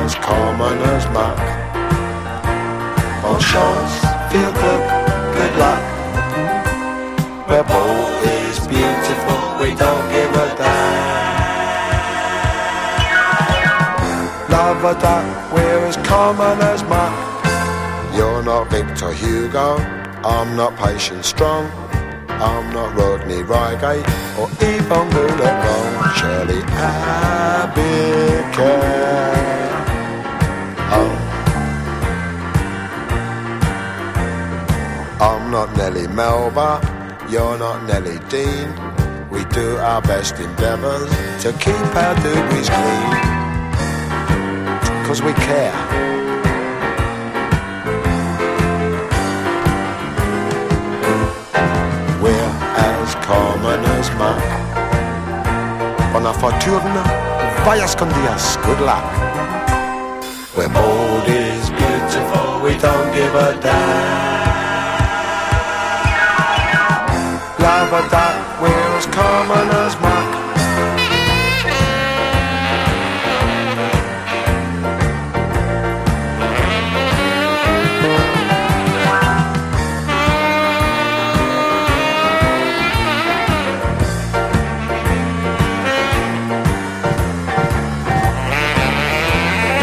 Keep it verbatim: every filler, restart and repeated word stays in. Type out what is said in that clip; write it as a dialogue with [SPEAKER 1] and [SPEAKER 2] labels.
[SPEAKER 1] as common as muck. Bon chance, feel good, good luck. We're bold is beautiful, we don't give a damn. Love a duck, we're as common as muck. You're not Victor Hugo, I'm not Patient Strong, I'm not Rodney Reigate or Yvonne Goolagong, Shirley Abigail. Oh, I'm not Nellie Melba, you're not Nellie Dean. We do our best endeavours to keep our doobies clean, 'cause we care. We're as common as muck. Buona fortuna, vaya con Dios, good luck. Where bold is beautiful, we don't give a damn. Love a